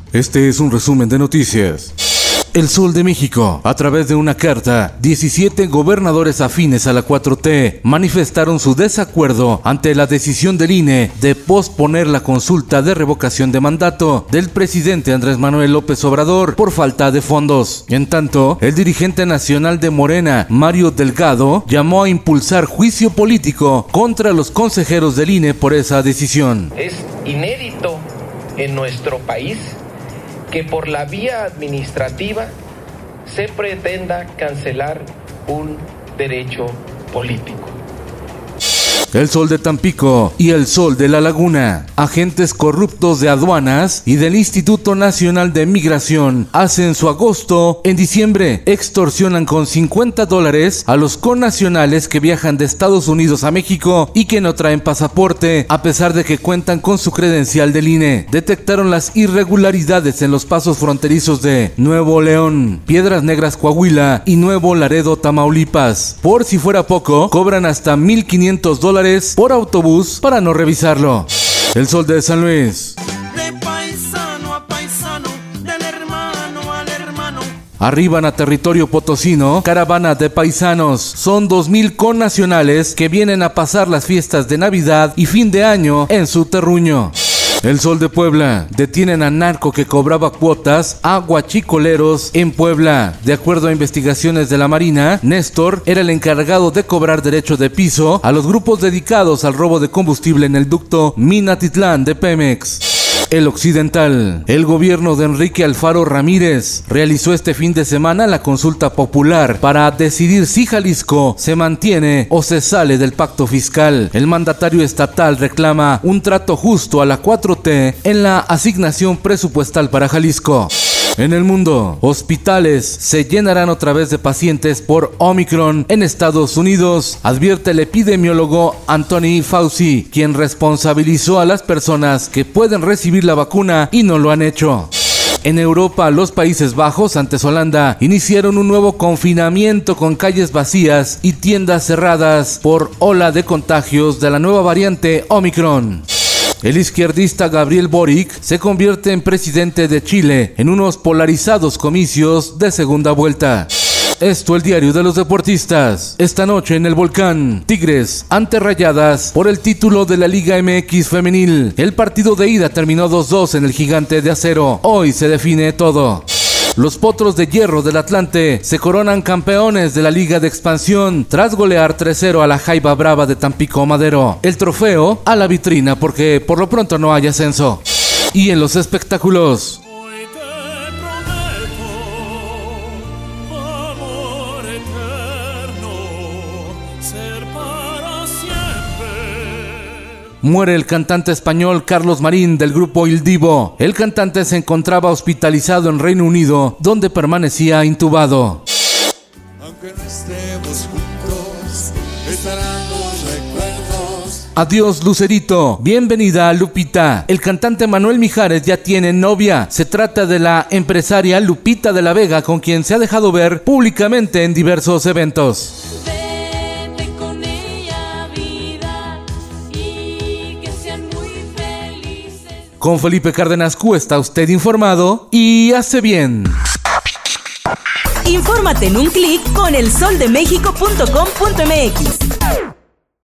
Este es un resumen de noticias. El Sol de México. A través de una carta, 17 gobernadores afines a la 4T manifestaron su desacuerdo ante la decisión del INE de posponer la consulta de revocación de mandato del presidente Andrés Manuel López Obrador por falta de fondos. En tanto, el dirigente nacional de Morena, Mario Delgado, llamó a impulsar juicio político contra los consejeros del INE por esa decisión. Es inédito en nuestro país que por la vía administrativa se pretenda cancelar un derecho político. El Sol de Tampico y el Sol de la Laguna. Agentes corruptos de aduanas y del Instituto Nacional de Migración hacen su agosto en diciembre. Extorsionan con $50 a los connacionales que viajan de Estados Unidos a México y que no traen pasaporte, a pesar de que cuentan con su credencial del INE. Detectaron las irregularidades en los pasos fronterizos de Nuevo León, Piedras Negras, Coahuila y Nuevo Laredo, Tamaulipas. Por si fuera poco, cobran hasta $1,500 por autobús para no revisarlo. El Sol de San Luis. De paisano a paisano, del hermano al hermano. Arriban a territorio potosino caravana de paisanos. Son 2,000 connacionales que vienen a pasar las fiestas de Navidad y fin de año en su terruño. El Sol de Puebla. Detienen a narco que cobraba cuotas a guachicoleros en Puebla. De acuerdo a investigaciones de la Marina, Néstor era el encargado de cobrar derecho de piso a los grupos dedicados al robo de combustible en el ducto Minatitlán de Pemex. El Occidental. El gobierno de Enrique Alfaro Ramírez realizó este fin de semana la consulta popular para decidir si Jalisco se mantiene o se sale del pacto fiscal. El mandatario estatal reclama un trato justo a la 4T en la asignación presupuestal para Jalisco. En el mundo, hospitales se llenarán otra vez de pacientes por Omicron en Estados Unidos, advierte el epidemiólogo Anthony Fauci, quien responsabilizó a las personas que pueden recibir la vacuna y no lo han hecho. En Europa, los Países Bajos, antes Holanda, iniciaron un nuevo confinamiento con calles vacías y tiendas cerradas por ola de contagios de la nueva variante Omicron. El izquierdista Gabriel Boric se convierte en presidente de Chile en unos polarizados comicios de segunda vuelta. Esto el diario de los deportistas. Esta noche en el Volcán, Tigres ante Rayadas por el título de la Liga MX femenil. El partido de ida terminó 2-2 en el Gigante de Acero. Hoy se define todo. Los Potros de Hierro del Atlante se coronan campeones de la Liga de Expansión tras golear 3-0 a la Jaiba Brava de Tampico Madero. El trofeo a la vitrina porque por lo pronto no hay ascenso. Y en los espectáculos. Hoy te prometo amor eterno, ser para siempre. Muere el cantante español Carlos Marín del grupo Il Divo. El cantante se encontraba hospitalizado en Reino Unido, donde permanecía intubado. Aunque no estemos juntos, estarán los recuerdos. Adiós, Lucerito. Bienvenida, Lupita. El cantante Manuel Mijares ya tiene novia. Se trata de la empresaria Lupita de la Vega, con quien se ha dejado ver públicamente en diversos eventos. Con Felipe Cárdenas Q está usted informado y hace bien. Infórmate en un clic con elsoldemexico.com.mx.